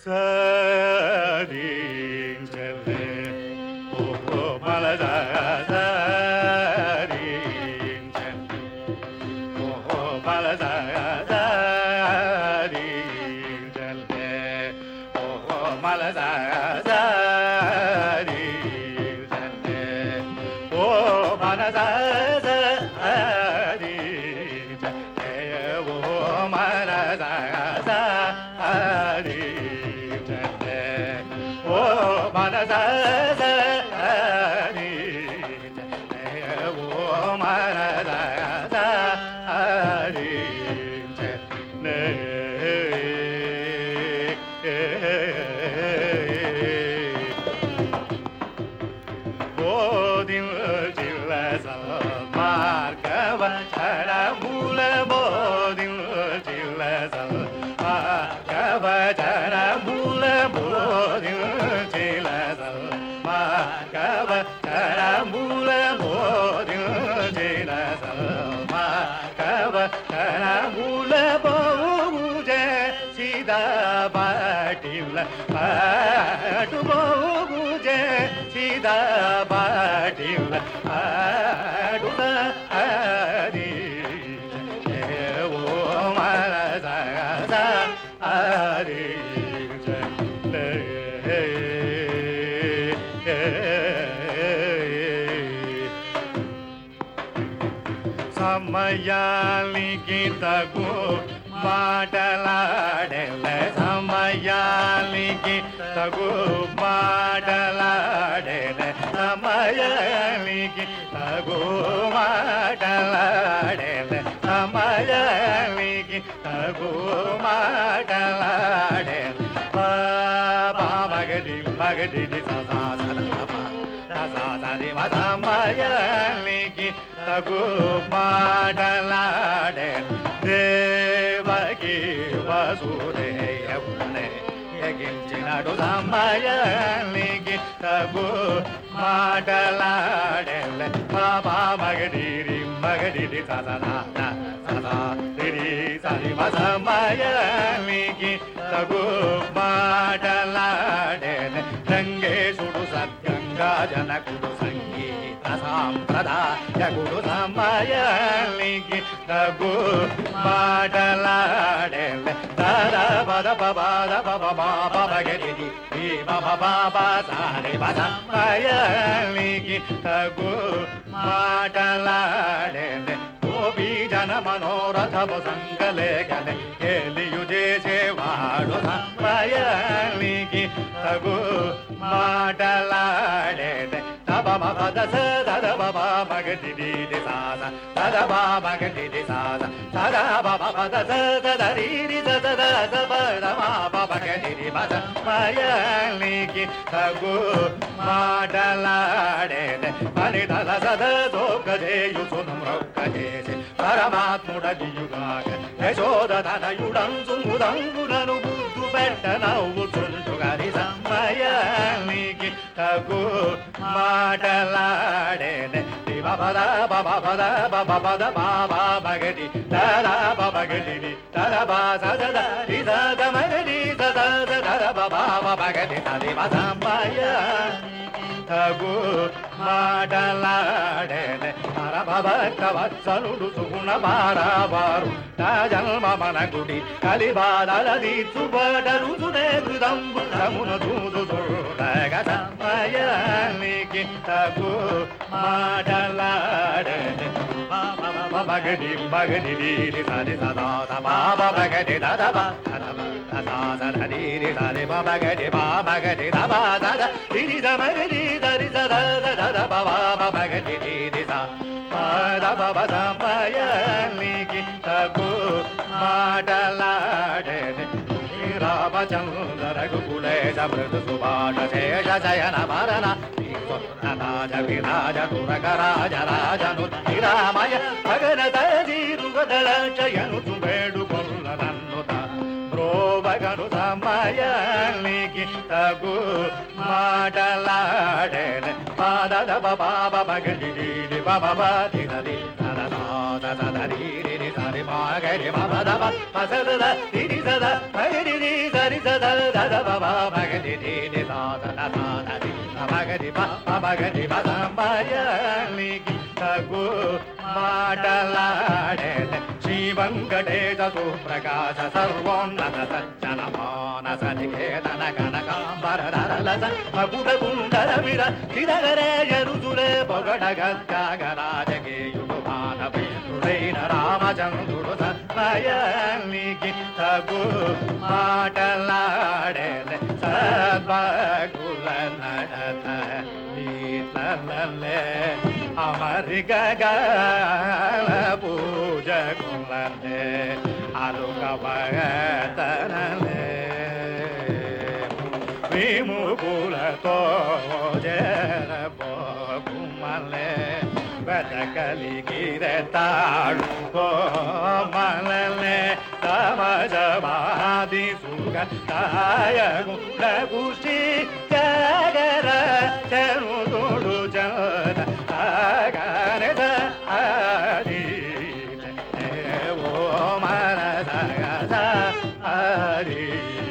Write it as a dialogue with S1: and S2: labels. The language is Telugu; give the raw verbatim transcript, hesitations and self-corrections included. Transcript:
S1: సరించలే ఓ మలద సరించలే ఓ మలద సరించలే ఓ మలద సరించలే ఓ మనద పాటు బోగుజే సీదా పాటిల ఆడుత హరి ఓ మరద హరి సమయానికి తగు మాటలాడెల సమయానికి తగు మాటలాడెల సమయానికి తగు మాటలాడెల సమయానికి తగు మాటలాడెల బాబా మగడి మగడి సదా సదా సమయానికి తగు మాటలాడెల దేవకి వసుదేవునే యగించినడు సమయానికి తగు మాటలాడెల బాబా మగడిరి మగడిరి సదా సదా రిరి సరి సమయానికి తగు మాటలాడెల రంగేశుడు సద్గంగా జనకుడు సంగీత సాంప్రదాయకుడు సమయానికి తగు మాటలాడెల దర పద పద పద బాబ మగడి బాబా సారి సమయానికి తగు మాటలాడెల గోపీ జన మనోరథము సంగలేఖనే కేలియు చేసేవాడు సమయానికి తగు మాటలాడెల తబ మద సద బాబా మగడి సాద సద బాబా మగడి సాద సద బాబా పద సద దరి సద సద బాబా మగడి పద సమయానికి తగు మాటలాడెల పని తల సద సోకజేయు సునమ్రొక్కజేసి పరమాత్ముడదియుగాక యశోద తనయుడంచు ముదంగులను బుద్ధు పెట్ట నవ్వుచుంటుగారి సమయానికి తగు మాటలాడెల పద పద పద పద పద బాబా మగడి దరా మగడి దర బా సద రి సద మగడి సద దర బాబా మగడి సది సమయానికి తగు మాటలాడెల భక్తవత్సలుడు సుగుణ బారావారు నా జన్మ మన గుడి కలిబాదల దీచుబడ రుచునే కృతంబుడమున దూదు చూడగ సమయానికి తగు మాటలాడెల మగడి మగడి సరి సదా బాబ మగడి దదబ సరి సరి మగడి బా మగడి దబా దద రి మగడి దరి సద దద బాబా మగడి సా పద సమయానికి తగు మాటలాడెల రామచంద్ర గుకులేశ మృదు సుభాష శేష శయన మరణ రాజ విరాజ తురక రాజ రాజను రామయ భగన తీరుగదల చయను చుబేడు కొల్ల నన్నుత బ్రోవగను సమయానికి తగు మాటలాడెల పాద బాబా మగడి బాబా దిరి సరి magari baba da ba ma sa da da di di sa da magari di sa di sa da da da ba ba magari di di sa da da da da di magari ba magari ba da mayali tagu మాటలాడే Shri Venkatesha సుప్రకాశ సర్వోన్నత సజ్జన మానస నికేతన కనకాంబరధరలస మకుట కుండల విర శ్రీధరే యరుసురే పొగడగ త్యాగరాజగేయుడు మానవీరుడైన రామచంద్రుడు సత్మయానికి తగు మాటలాడే సద్భకుల నడత నీతలలే అమరిగల పూజ కులనే అరుగవతనలే విముకులతో జరపోకుమలే బతకలిగిరతాడు కోమలే సమజమాది సుగ తాయగుండగుషి జగర చనుదుడు జన గణద హరి ఓ మనస హరి